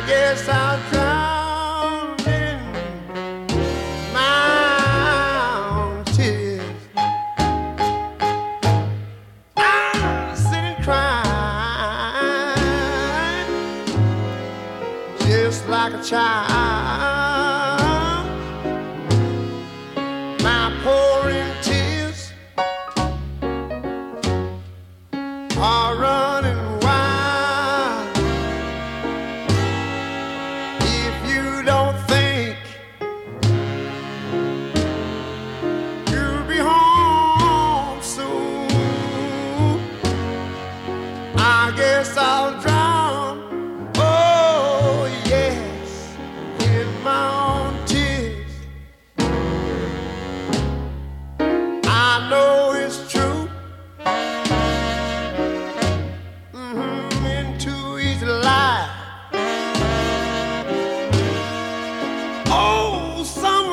guess I'll drown in my own tears. I'm sitting crying just like a child. My pouring tears are running wild. If you don't think you'll be home soon, I guess I'll drown, oh yes, in my own tears. I know it's true, in too easy to lie. Oh, some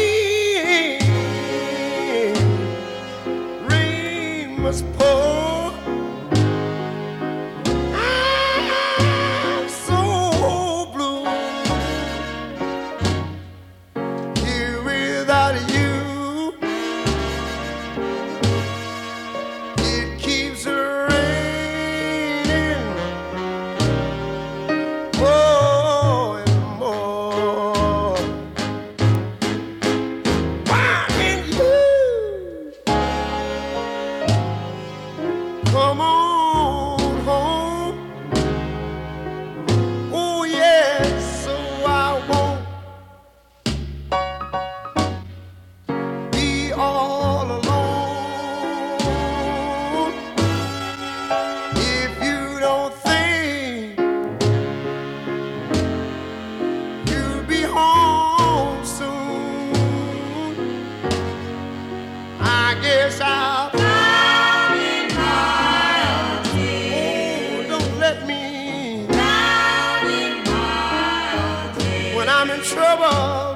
rain must pour. I'm so blue here without you. It keeps raining more and more. Why can't you come on home? Oh yes, so I won't be all alone. If you don't think you'll be home soon, I guess I'll drown in my own tears. Oh, don't let me drown in my own tears. When I'm in trouble,